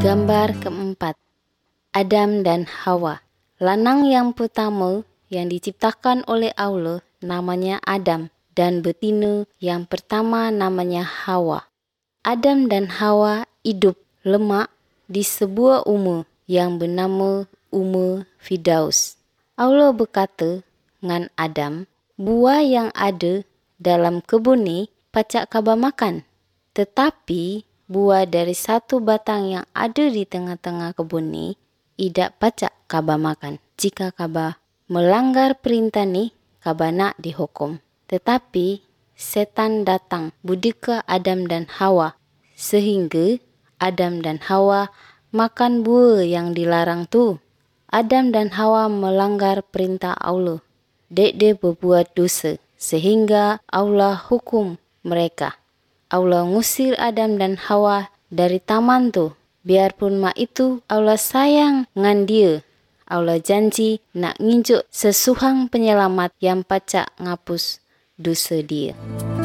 Gambar keempat, Adam dan Hawa. Lanang yang pertama yang diciptakan oleh Allah namanya Adam dan betina yang pertama namanya Hawa. Adam dan Hawa hidup lama di sebuah umur yang bernama Umur Firdaus. Allah berkata dengan Adam, buah yang ada dalam kebun ni pacak kaba makan. Tetapi buah dari satu batang yang ada di tengah-tengah kebun ni tidak pacak kaba makan. Jika kaba melanggar perintah ni, kaba nak dihukum. Tetapi setan datang budika Adam dan Hawa sehingga Adam dan Hawa makan buah yang dilarang tu. Adam dan Hawa melanggar perintah Allah. Dek berbuat dosa sehingga Allah hukum mereka. Allah ngusir Adam dan Hawa dari taman tu. Biarpun mak itu Allah sayang ngan dia. Allah janji nak nginjuk sesuhang penyelamat yang pacak ngapus dosa dia.